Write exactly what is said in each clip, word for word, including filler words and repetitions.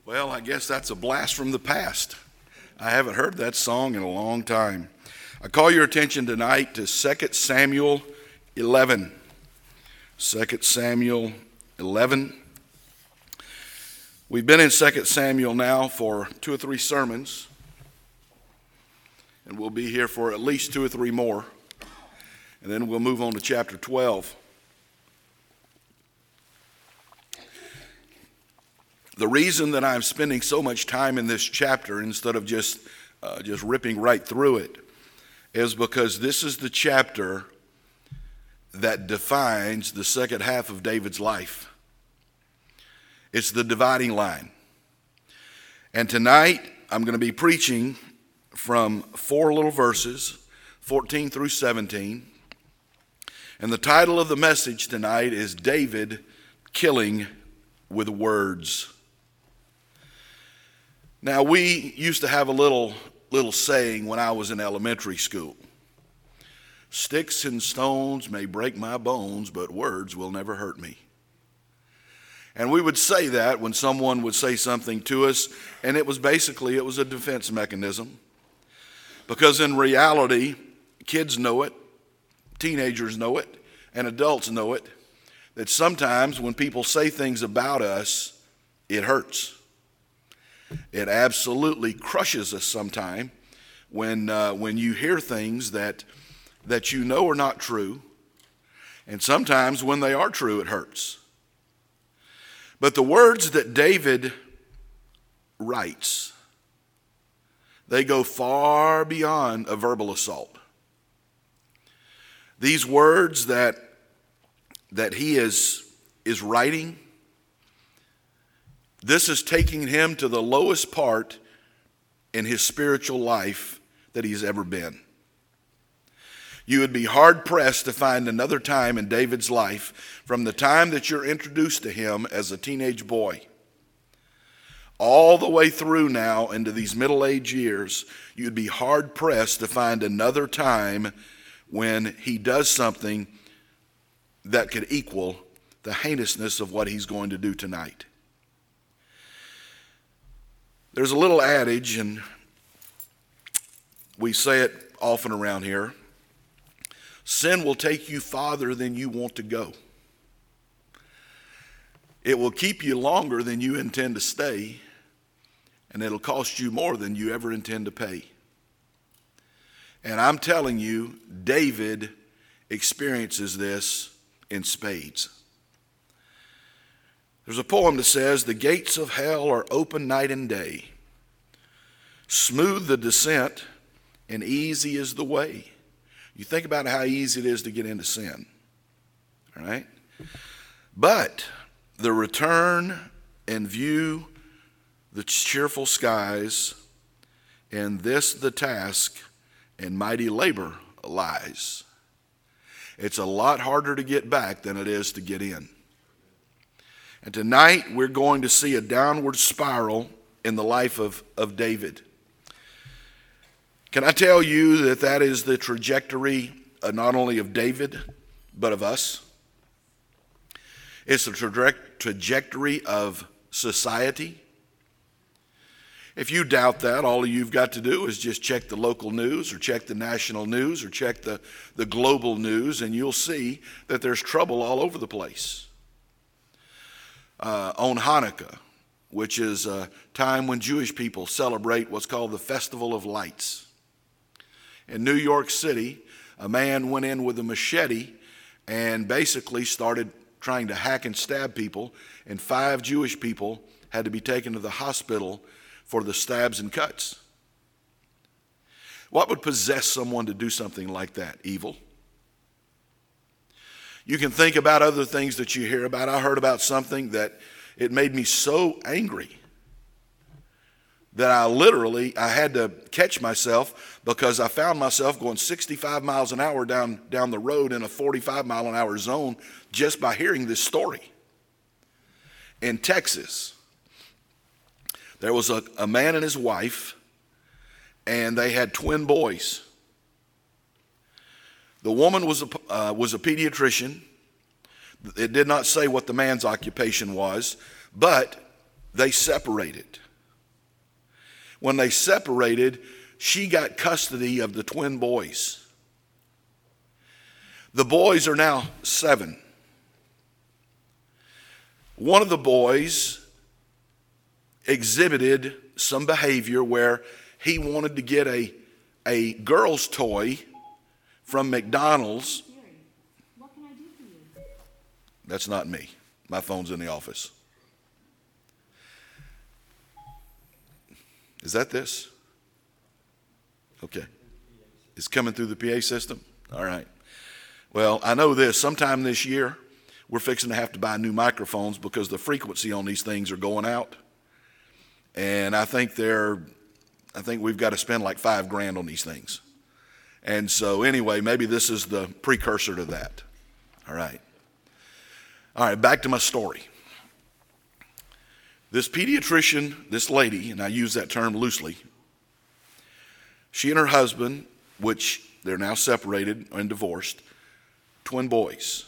Well, I guess that's a blast from the past. I haven't heard that song in a long time. I call your attention tonight to Second Samuel eleven. Second Samuel eleven. We've been in Second Samuel now for two or three sermons, and we'll be here for at least two or three more, and then we'll move on to chapter twelve. The reason that I'm spending so much time in this chapter instead of just uh, just ripping right through it is because this is the chapter that defines the second half of David's life. It's the dividing line. And tonight I'm going to be preaching from four little verses, fourteen through seventeen. And the title of the message tonight is David Killing with Words. Now, we used to have a little little saying when I was in elementary school. Sticks and stones may break my bones, but words will never hurt me. And we would say that when someone would say something to us, and it was basically, it was a defense mechanism. Because in reality, kids know it, teenagers know it, and adults know it, that sometimes when people say things about us, it hurts. It absolutely crushes us sometime when uh, when you hear things that that you know are not true, and sometimes when they are true, it hurts. But the words that David writes, they go far beyond a verbal assault. These words that that he is is writing, this is taking him to the lowest part in his spiritual life that he's ever been. You would be hard-pressed to find another time in David's life, from the time that you're introduced to him as a teenage boy, all the way through now into these middle-age years, you'd be hard-pressed to find another time when he does something that could equal the heinousness of what he's going to do tonight. There's a little adage, and we say it often around here: sin will take you farther than you want to go. It will keep you longer than you intend to stay, and it'll cost you more than you ever intend to pay. And I'm telling you, David experiences this in spades. There's a poem that says, "The gates of hell are open night and day. Smooth the descent and easy is the way." You think about how easy it is to get into sin, all right? "But the return and view the cheerful skies, and this the task and mighty labor lies." It's a lot harder to get back than it is to get in. And tonight we're going to see a downward spiral in the life of, of David. Can I tell you that that is the trajectory uh, not only of David, but of us? It's the traje- trajectory of society. If you doubt that, all you've got to do is just check the local news or check the national news or check the, the global news, and you'll see that there's trouble all over the place. Uh, on Hanukkah, which is a time when Jewish people celebrate what's called the Festival of Lights. In New York City, a man went in with a machete and basically started trying to hack and stab people, and five Jewish people had to be taken to the hospital for the stabs and cuts. What would possess someone to do something like that? Evil. You can think about other things that you hear about. I heard about something that it made me so angry that I literally, I had to catch myself because I found myself going sixty-five miles an hour down, down the road in a forty-five mile an hour zone just by hearing this story. In Texas, there was a, a man and his wife, and they had twin boys. The woman was a, uh, was a pediatrician. It did not say what the man's occupation was, but they separated. When they separated, she got custody of the twin boys. The boys are now seven. One of the boys exhibited some behavior where he wanted to get a, a girl's toy from McDonald's. Gary, what can I do for you? That's not me. My phone's in the office. Is that this? Okay. It's coming through the P A system? All right. Well, I know this. Sometime this year, we're fixing to have to buy new microphones because the frequency on these things are going out. And I think they're, I think we've got to spend like five grand on these things. And so anyway, maybe this is the precursor to that. All right. All right, back to my story. This pediatrician, this lady, and I use that term loosely, she and her husband, which they're now separated and divorced, twin boys.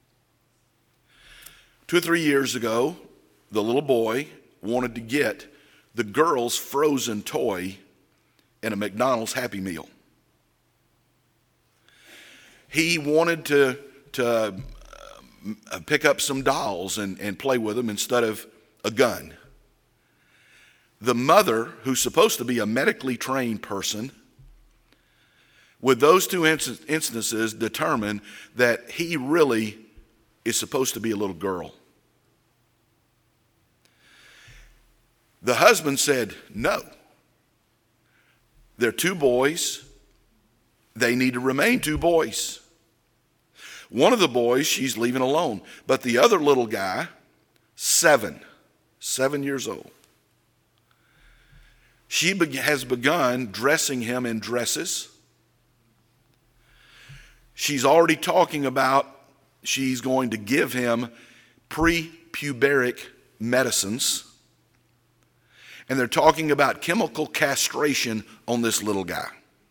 Two or three years ago, the little boy wanted to get the girl's frozen toy in a McDonald's Happy Meal. He wanted to, to uh, pick up some dolls and, and play with them instead of a gun. The mother, who's supposed to be a medically trained person, with those two inst- instances determined that he really is supposed to be a little girl. The husband said, no. They're two boys. They need to remain two boys. One of the boys she's leaving alone, but the other little guy, seven, seven years old, she be- has begun dressing him in dresses. She's already talking about she's going to give him pre-puberic medicines. And they're talking about chemical castration on this little guy.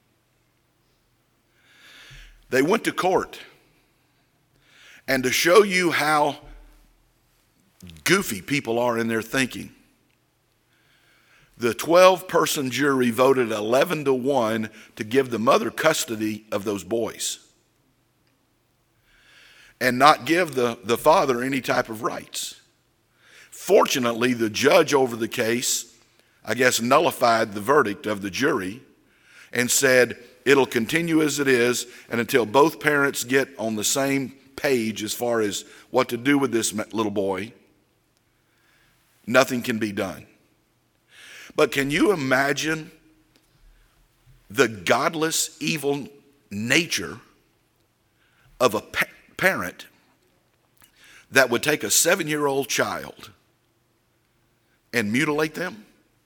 They went to court. And to show you how goofy people are in their thinking, the twelve-person jury voted eleven to one to give the mother custody of those boys and not give the, the father any type of rights. Fortunately, the judge over the case, I guess, nullified the verdict of the jury and said it'll continue as it is, and until both parents get on the same page as far as what to do with this little boy, nothing can be done. But can you imagine the godless, evil nature of a pa- parent that would take a seven-year-old child and mutilate them?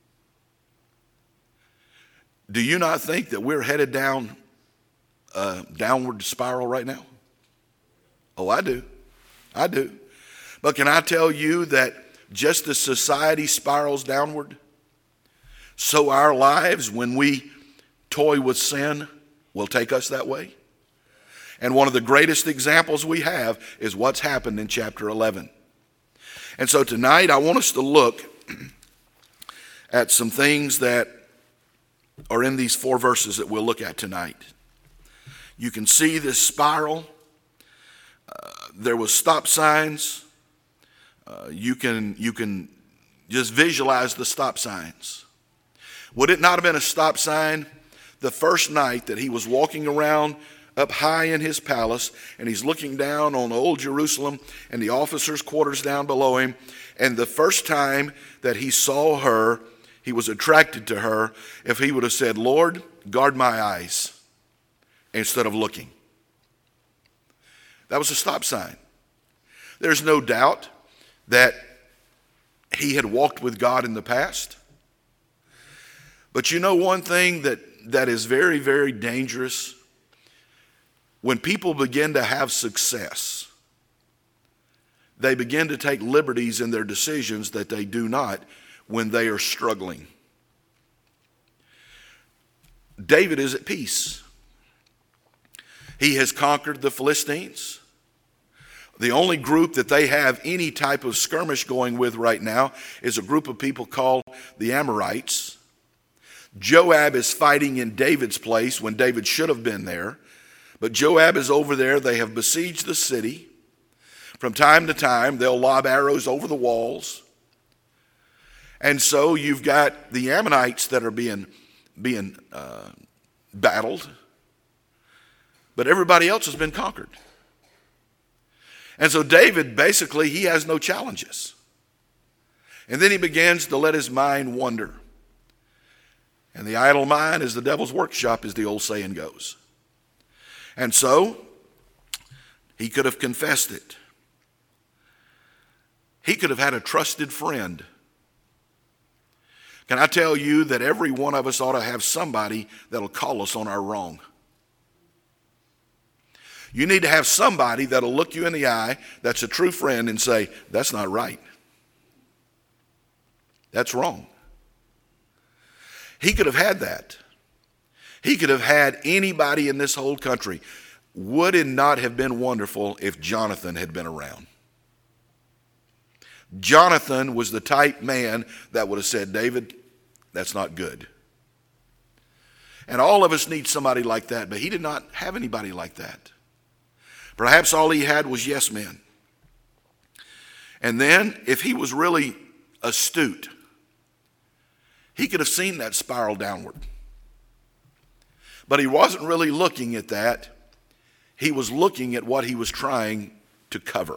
Do you not think that we're headed down a downward spiral right now? Oh, I do. I do. But can I tell you that just as society spirals downward, so our lives, when we toy with sin, will take us that way? And one of the greatest examples we have is what's happened in chapter eleven. And so tonight I want us to look at some things that are in these four verses that we'll look at tonight. You can see this spiral. Uh, there was stop signs. Uh, you can you can just visualize the stop signs. Would it not have been a stop sign the first night that he was walking around up high in his palace and he's looking down on old Jerusalem and the officers' quarters down below him, and the first time that he saw her, he was attracted to her, if he would have said, "Lord, guard my eyes," instead of looking? That was a stop sign. There's no doubt that he had walked with God in the past. But you know one thing that, that is very, very dangerous? When people begin to have success, they begin to take liberties in their decisions that they do not when they are struggling. David is at peace. He has conquered the Philistines. The only group that they have any type of skirmish going with right now is a group of people called the Amorites. Joab is fighting in David's place when David should have been there. But Joab is over there. They have besieged the city. From time to time, they'll lob arrows over the walls. And so you've got the Ammonites that are being, being uh, battled. But everybody else has been conquered. And so David, basically, he has no challenges. And then he begins to let his mind wander. And the idle mind is the devil's workshop, as the old saying goes. And so, he could have confessed it. He could have had a trusted friend. Can I tell you that every one of us ought to have somebody that'll call us on our wrong? You need to have somebody that'll look you in the eye, that's a true friend, and say, that's not right. That's wrong. He could have had that. He could have had anybody in this whole country. Would it not have been wonderful if Jonathan had been around? Jonathan was the type man that would have said, David, that's not good. And all of us need somebody like that, but he did not have anybody like that. Perhaps all he had was yes men. And then, if he was really astute, he could have seen that spiral downward. But he wasn't really looking at that. He was looking at what he was trying to cover.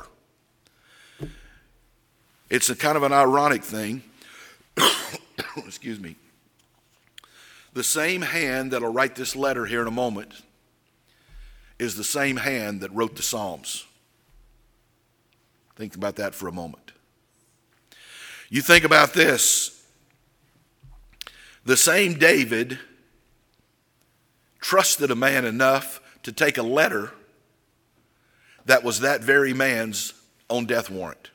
It's a kind of an ironic thing. Excuse me. The same hand that'll write this letter here in a moment is the same hand that wrote the Psalms. Think about that for a moment. You think about this. The same David trusted a man enough to take a letter that was that very man's own death warrant.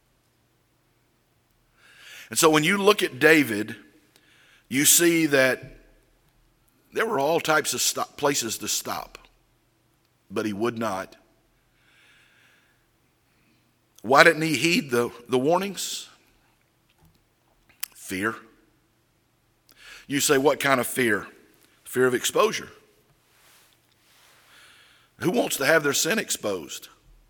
And so when you look at David, you see that there were all types of stop, places to stop. But he would not. Why didn't he heed the, the warnings? Fear. You say, what kind of fear? Fear of exposure. Who wants to have their sin exposed?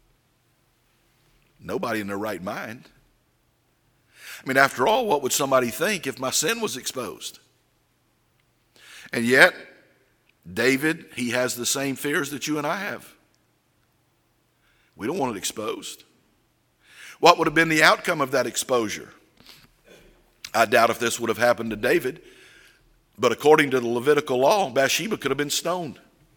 Nobody in their right mind. I mean, after all, what would somebody think if my sin was exposed? And yet, David, he has the same fears that you and I have. We don't want it exposed. What would have been the outcome of that exposure? I doubt if this would have happened to David, but according to the Levitical law, Bathsheba could have been stoned.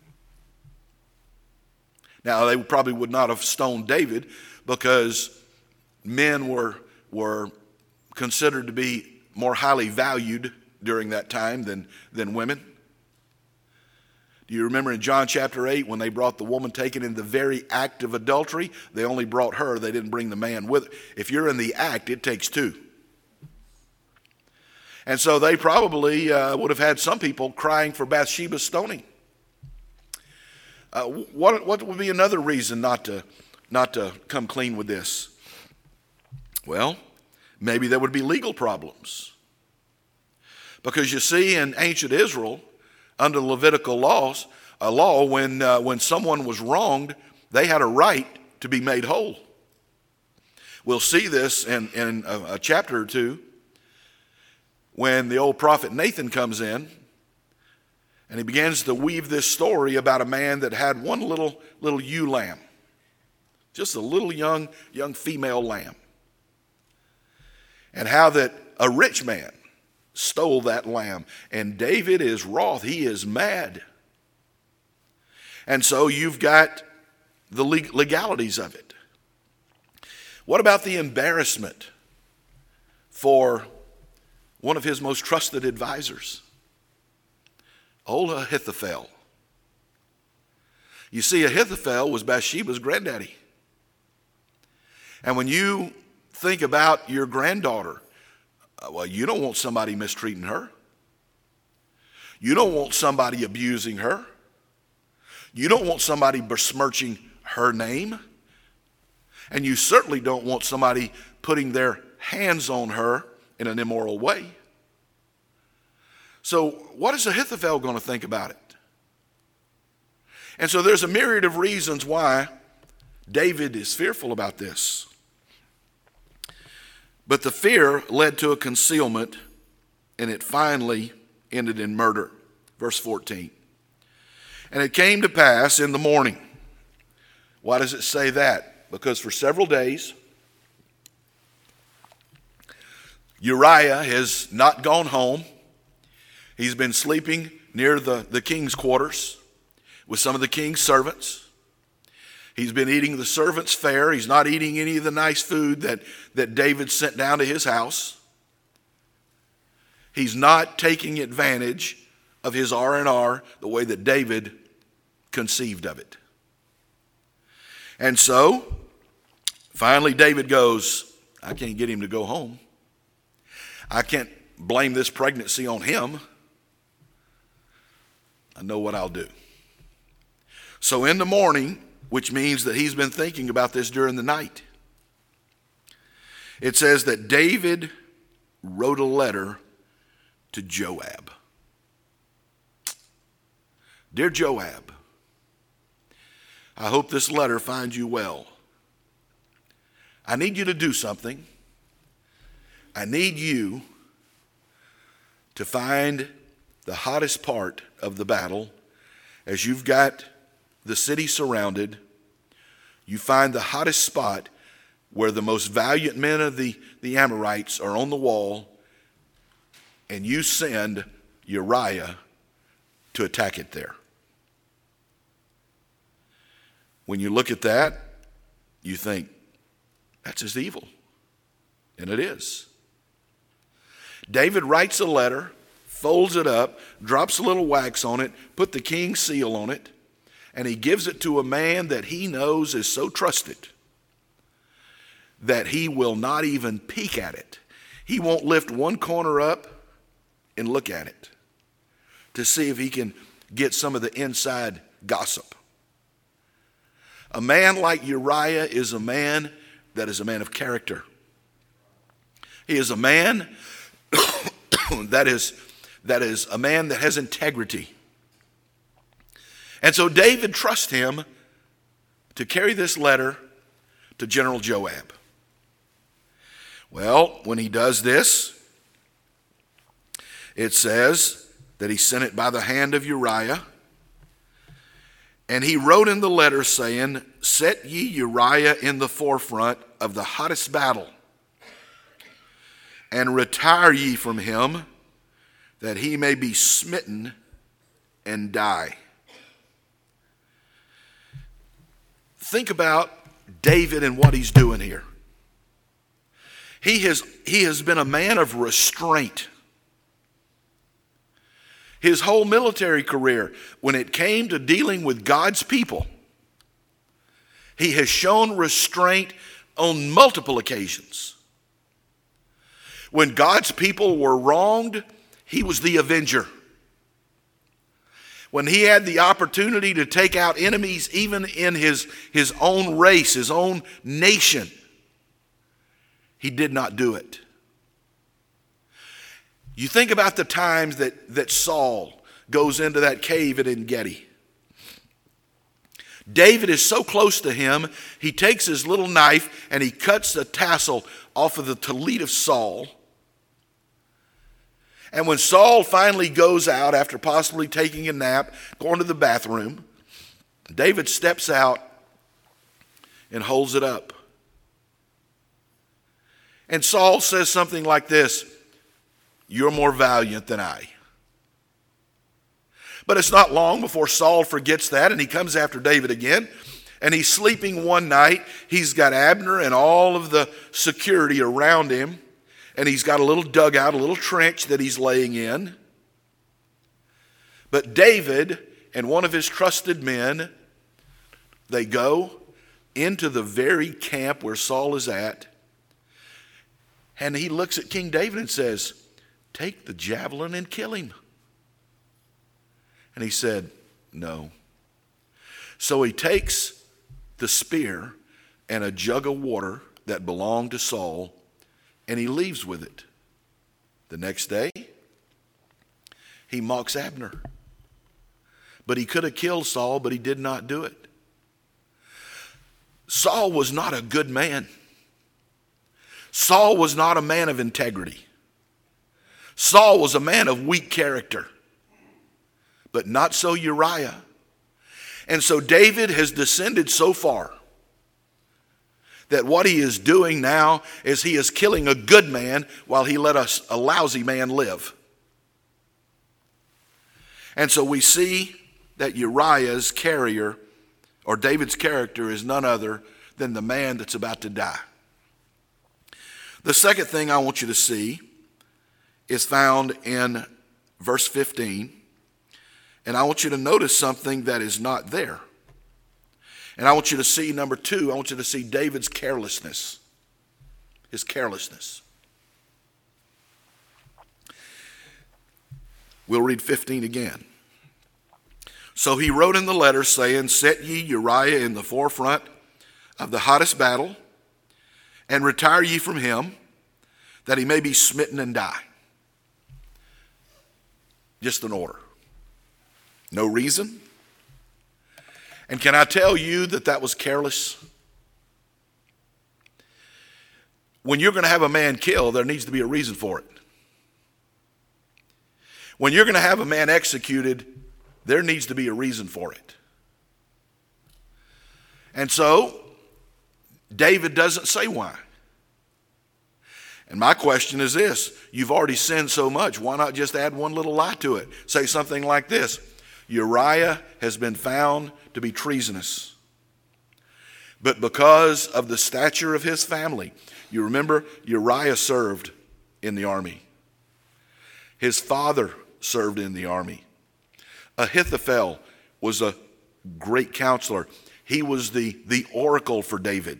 Now, they probably would not have stoned David because men were, were considered to be more highly valued during that time than, than women. Do you remember in John chapter eight when they brought the woman taken in the very act of adultery? They only brought her. They didn't bring the man with her. If you're in the act, it takes two. And so they probably uh, would have had some people crying for Bathsheba's stoning. Uh, what, what would be another reason not to, not to come clean with this? Well, maybe there would be legal problems. Because you see, in ancient Israel, under Levitical laws, a law, when uh, when someone was wronged, they had a right to be made whole. We'll see this in, in a, a chapter or two when the old prophet Nathan comes in and he begins to weave this story about a man that had one little little ewe lamb, just a little young young female lamb, and how that a rich man stole that lamb. And David is wroth. He is mad. And so you've got the legalities of it. What about the embarrassment for one of his most trusted advisors, old Ahithophel? You see, Ahithophel was Bathsheba's granddaddy. And when you think about your granddaughter, Uh, well, you don't want somebody mistreating her. You don't want somebody abusing her. You don't want somebody besmirching her name. And you certainly don't want somebody putting their hands on her in an immoral way. So what is Ahithophel going to think about it? And so there's a myriad of reasons why David is fearful about this. But the fear led to a concealment, and it finally ended in murder. Verse fourteen. And it came to pass in the morning. Why does it say that? Because for several days, Uriah has not gone home. He's been sleeping near the, the king's quarters with some of the king's servants. He's been eating the servants' fare. He's not eating any of the nice food that, that David sent down to his house. He's not taking advantage of his R and R the way that David conceived of it. And so, finally David goes, I can't get him to go home. I can't blame this pregnancy on him. I know what I'll do. So in the morning, which means that he's been thinking about this during the night, it says that David wrote a letter to Joab. Dear Joab, I hope this letter finds you well. I need you to do something. I need you to find the hottest part of the battle. As you've got the city surrounded, you find the hottest spot where the most valiant men of the, the Amorites are on the wall, and you send Uriah to attack it there. When you look at that, you think, that's just evil. And it is. David writes a letter, folds it up, drops a little wax on it, put the king's seal on it, and he gives it to a man that he knows is so trusted that he will not even peek at it. He won't lift one corner up and look at it to see if he can get some of the inside gossip. A man like Uriah is a man that is a man of character. He is a man that is, that is a man that has integrity. And so David trusts him to carry this letter to General Joab. Well, when he does this, it says that he sent it by the hand of Uriah. And he wrote in the letter saying, set ye Uriah in the forefront of the hottest battle, and retire ye from him, that he may be smitten and die. Think about David and what he's doing here. He has, he has been a man of restraint. His whole military career, when it came to dealing with God's people, he has shown restraint on multiple occasions. When God's people were wronged, he was the avenger. When he had the opportunity to take out enemies even in his, his own race, his own nation, he did not do it. You think about the times that, that Saul goes into that cave at En-Gedi. David is so close to him, he takes his little knife and he cuts the tassel off of the tallit of Saul. And when Saul finally goes out after possibly taking a nap, going to the bathroom, David steps out and holds it up. And Saul says something like this, you're more valiant than I. But it's not long before Saul forgets that, and he comes after David again. And he's sleeping one night. He's got Abner and all of the security around him. And he's got a little dugout, a little trench that he's laying in. But David and one of his trusted men, they go into the very camp where Saul is at. And he looks at King David and says, take the javelin and kill him. And he said, no. So he takes the spear, and a jug of water that belonged to Saul, and he leaves with it. The next day, he mocks Abner. But he could have killed Saul, but he did not do it. Saul was not a good man. Saul was not a man of integrity. Saul was a man of weak character. But not so Uriah. And so David has descended so far that what he is doing now is he is killing a good man while he let us, a lousy man live. And so we see that Uriah's carrier, or David's character, is none other than the man that's about to die. The second thing I want you to see is found in verse fifteen. And I want you to notice something that is not there. And I want you to see, number two, I want you to see David's carelessness. His carelessness. We'll read fifteen again. So he wrote in the letter saying, set ye Uriah in the forefront of the hottest battle, and retire ye from him, that he may be smitten and die. Just an order. No reason. And can I tell you that that was careless? When you're going to have a man killed, there needs to be a reason for it. When you're going to have a man executed, there needs to be a reason for it. And so, David doesn't say why. And my question is this: you've already sinned so much, why not just add one little lie to it? Say something like this: Uriah has been found to be treasonous, but because of the stature of his family. You remember, Uriah served in the army. His father served in the army. Ahithophel was a great counselor. He was the, the oracle for David.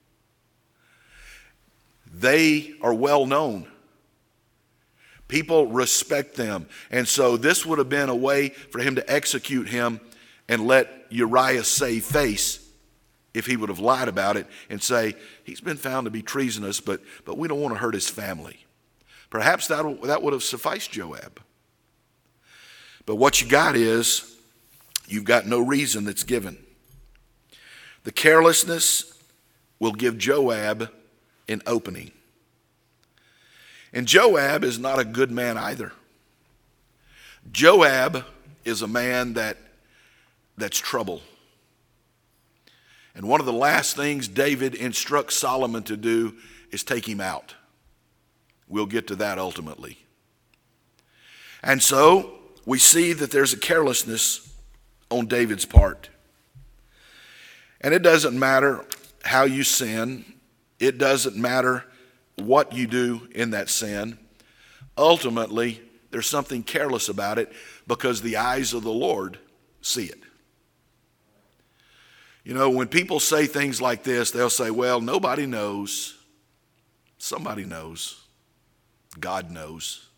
They are well known. People respect them. And so this would have been a way for him to execute him and let Uriah save face if he would have lied about it and say, he's been found to be treasonous, but, but we don't want to hurt his family. Perhaps that, that would have sufficed Joab. But what you got is, you've got no reason that's given. The carelessness will give Joab an opening. And Joab is not a good man either. Joab is a man that that's trouble. And one of the last things David instructs Solomon to do is take him out. We'll get to that ultimately. And so we see that there's a carelessness on David's part. And it doesn't matter how you sin. It doesn't matter what you do in that sin. Ultimately, there's something careless about it because the eyes of the Lord see it. You know, when people say things like this, they'll say, well, nobody knows. Somebody knows. God knows.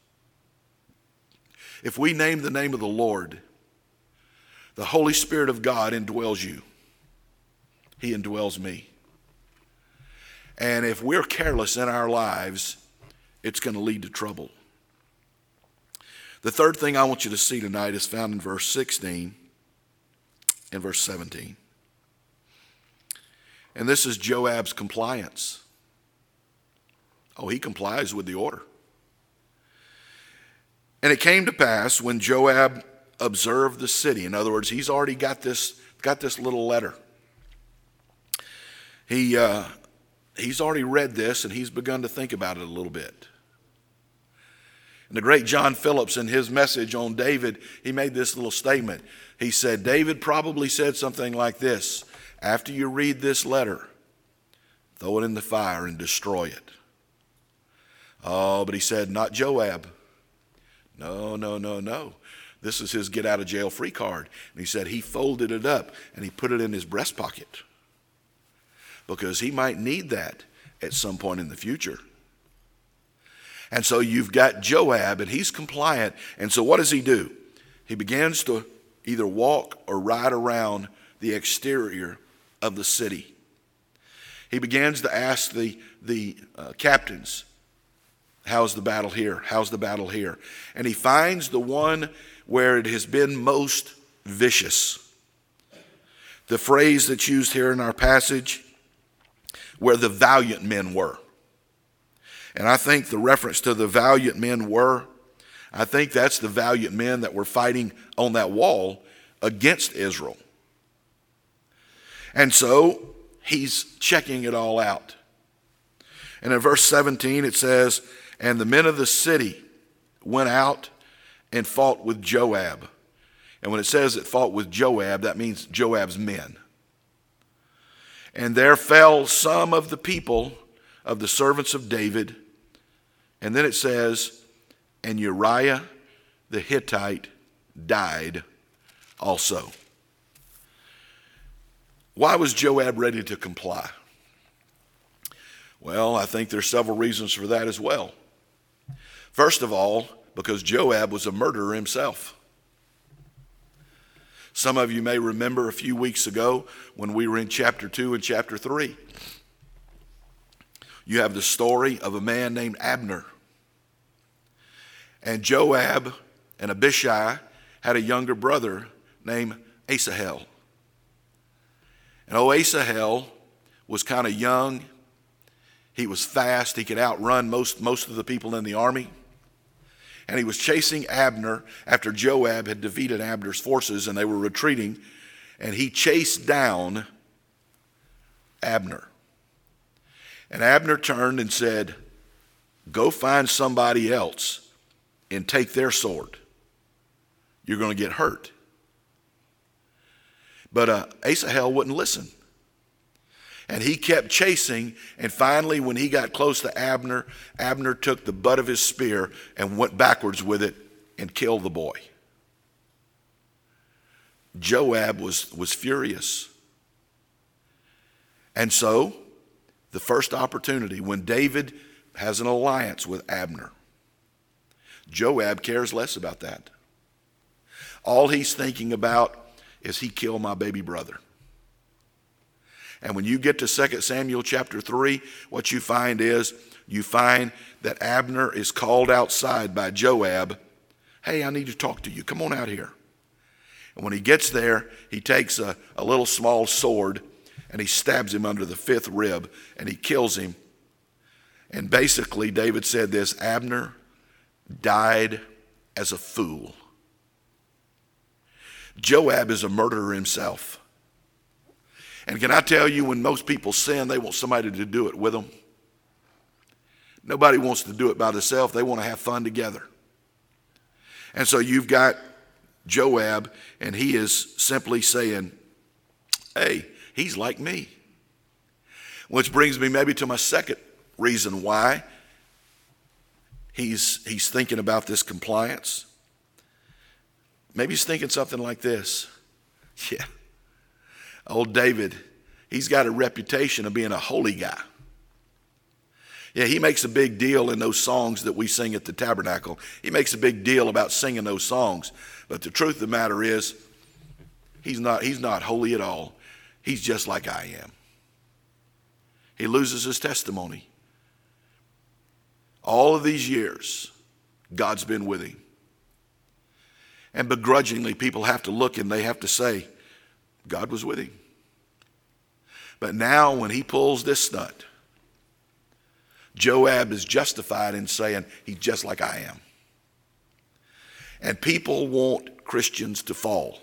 If we name the name of the Lord, the Holy Spirit of God indwells you. He indwells me. And if we're careless in our lives, it's going to lead to trouble. The third thing I want you to see tonight is found in verse sixteen and verse seventeen. And this is Joab's compliance. Oh, he complies with the order. And it came to pass when Joab observed the city. In other words, he's already got this, got this little letter. He, uh, he's already read this and he's begun to think about it a little bit. And the great John Phillips, in his message on David, he made this little statement. He said, David probably said something like this: after you read this letter, throw it in the fire and destroy it. Oh, but he said, not Joab. No, no, no, no. This is his get out of jail free card. And he said he folded it up and he put it in his breast pocket because he might need that at some point in the future. And so you've got Joab and he's compliant. And so what does he do? He begins to either walk or ride around the exterior of the city. he begins to ask the, the uh, captains, how's the battle here? How's the battle here? And he finds the one where it has been most vicious. The phrase that's used here in our passage, where the valiant men were. And I think the reference to the valiant men were, I think that's the valiant men that were fighting on that wall against Israel. And so he's checking it all out. And in verse seventeen it says, and the men of the city went out and fought with Joab. And when it says it fought with Joab, that means Joab's men. And there fell some of the people of the servants of David. And then it says, and Uriah the Hittite died also. Why was Joab ready to comply? Well, I think there's several reasons for that as well. First of all, because Joab was a murderer himself. Some of you may remember a few weeks ago when we were in chapter two and chapter three. You have the story of a man named Abner. And Joab and Abishai had a younger brother named Asahel. And oh, Asahel was kind of young. He was fast. He could outrun most, most of the people in the army. And he was chasing Abner after Joab had defeated Abner's forces and they were retreating. And he chased down Abner. And Abner turned and said, go find somebody else and take their sword. You're going to get hurt. But uh, Asahel wouldn't listen. And he kept chasing, and finally when he got close to Abner, Abner took the butt of his spear and went backwards with it and killed the boy. Joab was, was furious. And so, the first opportunity, when David has an alliance with Abner, Joab cares less about that. All he's thinking about is he killed my baby brother. And when you get to Second Samuel chapter three, what you find is, you find that Abner is called outside by Joab. Hey, I need to talk to you. Come on out here. And when he gets there, he takes a, a little small sword and he stabs him under the fifth rib and he kills him. And basically, David said this, Abner died as a fool. Joab is a murderer himself. And can I tell you, when most people sin, they want somebody to do it with them. Nobody wants to do it by themselves. They want to have fun together. And so you've got Joab, and he is simply saying, hey, he's like me. Which brings me maybe to my second reason why he's, he's thinking about this compliance. Maybe he's thinking something like this. Yeah. Old David, he's got a reputation of being a holy guy. Yeah, he makes a big deal in those songs that we sing at the tabernacle. He makes a big deal about singing those songs. But the truth of the matter is, he's not, he's not holy at all. He's just like I am. He loses his testimony. All of these years, God's been with him. And begrudgingly, people have to look and they have to say, God was with him. But now when he pulls this stunt, Joab is justified in saying he's just like I am. And people want Christians to fall.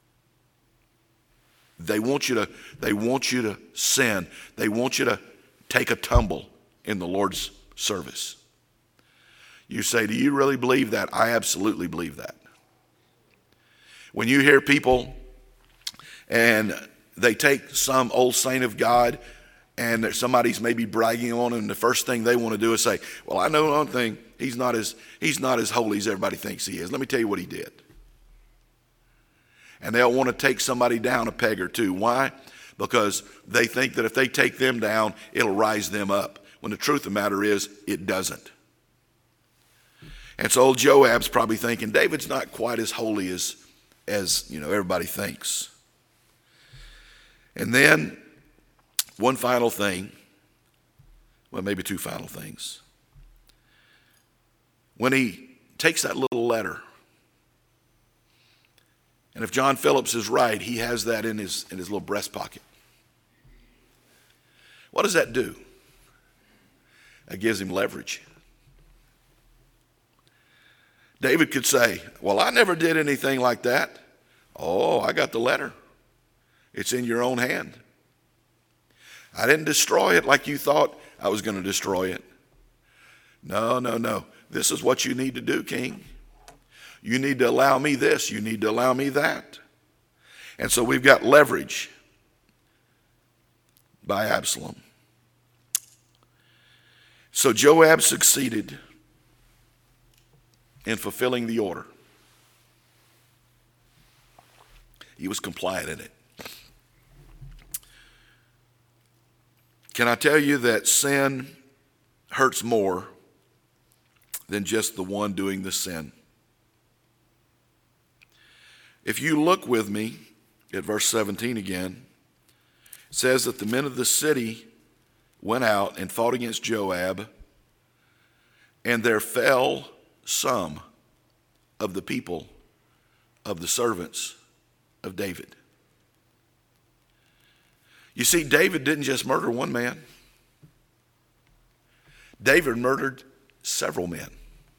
They want you to, they want you to sin. They want you to take a tumble in the Lord's service. You say, do you really believe that? I absolutely believe that. When you hear people and they take some old saint of God and somebody's maybe bragging on him, the first thing they want to do is say, well, I know one thing, he's not as, he's not as holy as everybody thinks he is. Let me tell you what he did. And they'll want to take somebody down a peg or two. Why? Because they think that if they take them down, it'll rise them up. When the truth of the matter is, it doesn't. And so old Joab's probably thinking, David's not quite as holy as, as you know, everybody thinks. And then One final thing, well, maybe two final things. When he takes that little letter, and if John Phillips is right, he has that in his, in his little breast pocket. What does that do? That gives him leverage. David could say, well, I never did anything like that. Oh, I got the letter. It's in your own hand. I didn't destroy it like you thought I was going to destroy it. No, no, no. This is what you need to do, King. You need to allow me this. You need to allow me that. And so we've got leverage by Absalom. So Joab succeeded in fulfilling the order. He was compliant in it. Can I tell you that sin hurts more than just the one doing the sin? If you look with me at verse seventeen again, it says that the men of the city went out and fought against Joab, and there fell some of the people of the servants of David. You see, David didn't just murder one man. David murdered several men.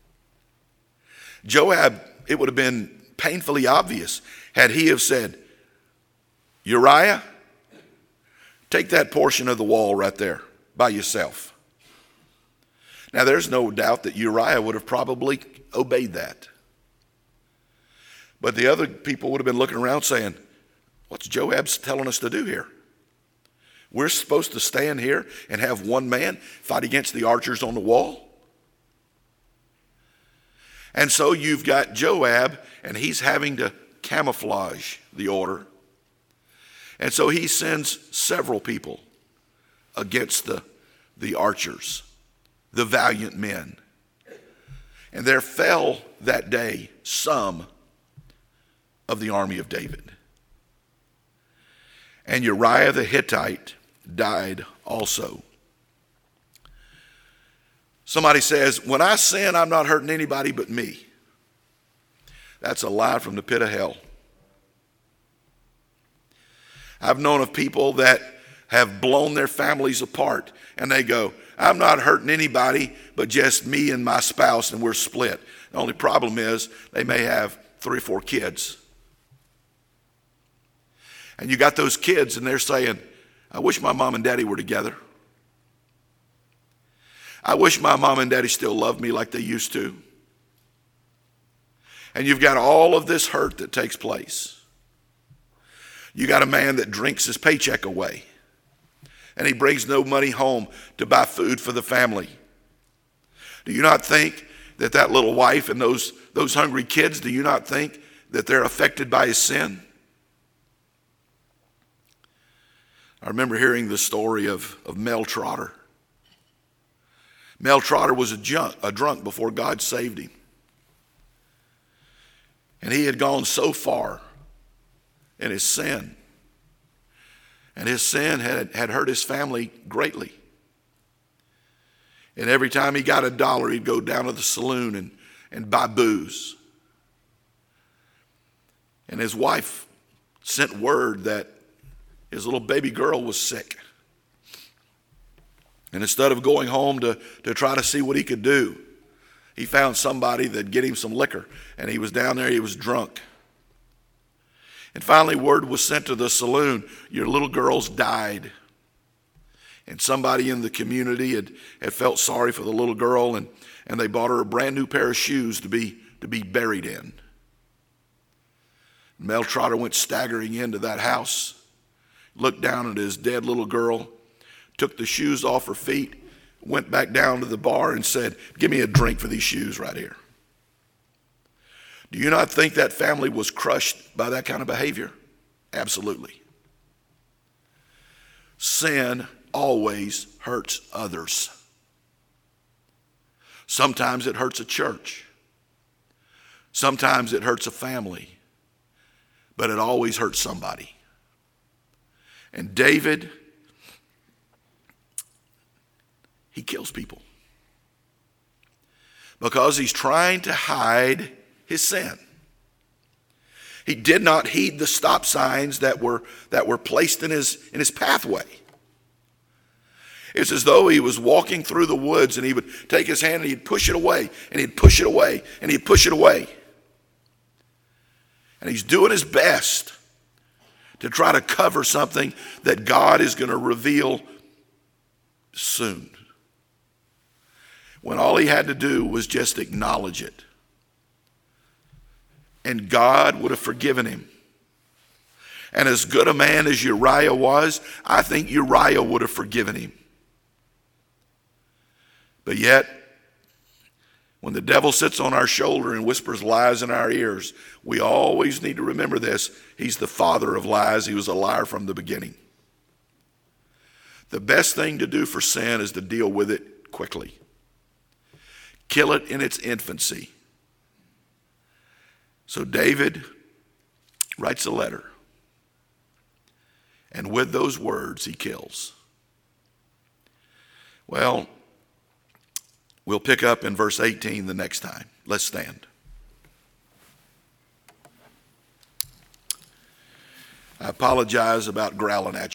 Joab, it would have been painfully obvious had he have said, Uriah, take that portion of the wall right there by yourself. Now, there's no doubt that Uriah would have probably obeyed that. But the other people would have been looking around saying, what's Joab telling us to do here? We're supposed to stand here and have one man fight against the archers on the wall? And so you've got Joab, and he's having to camouflage the order. And so he sends several people against the, the archers, the valiant men. And there fell that day some of the army of David. And Uriah the Hittite died also. Somebody says, when I sin, I'm not hurting anybody but me. That's a lie from the pit of hell. I've known of people that have blown their families apart, and they go, I'm not hurting anybody but just me and my spouse, and we're split. The only problem is they may have three or four kids. And you got those kids, and they're saying, I wish my mom and daddy were together. I wish my mom and daddy still loved me like they used to. And you've got all of this hurt that takes place. You got a man that drinks his paycheck away, and he brings no money home to buy food for the family. Do you not think that that little wife and those, those hungry kids, do you not think that they're affected by his sin? I remember hearing the story of, of Mel Trotter. Mel Trotter was a, junk, a drunk before God saved him. And he had gone so far in his sin. And his sin had, had hurt his family greatly. And every time he got a dollar, he'd go down to the saloon and, and buy booze. And his wife sent word that his little baby girl was sick. And instead of going home to, to try to see what he could do, he found somebody that'd get him some liquor. And he was down there, he was drunk. And finally word was sent to the saloon, your little girl's died. And somebody in the community had, had felt sorry for the little girl, and, and they bought her a brand new pair of shoes to be, to be buried in. Mel Trotter went staggering into that house, looked down at his dead little girl, took the shoes off her feet, went back down to the bar and said, give me a drink for these shoes right here. Do you not think that family was crushed by that kind of behavior? Absolutely. Sin always hurts others. Sometimes it hurts a church. Sometimes it hurts a family. But it always hurts somebody. And David he kills people. Because he's trying to hide his sin. He did not heed the stop signs that were, that were placed in his, in his pathway. It's as though he was walking through the woods and he would take his hand and he'd push it away, and he'd push it away, and he'd push it away. And he's doing his best to try to cover something that God is going to reveal soon. When all he had to do was just acknowledge it. And God would have forgiven him. And as good a man as Uriah was, I think Uriah would have forgiven him. But yet, when the devil sits on our shoulder and whispers lies in our ears, we always need to remember this. He's the father of lies. He was a liar from the beginning. The best thing to do for sin is to deal with it quickly. Kill it in its infancy. So David writes a letter. And with those words, he kills. Well, we'll pick up in verse eighteen the next time. Let's stand. I apologize about growling at you.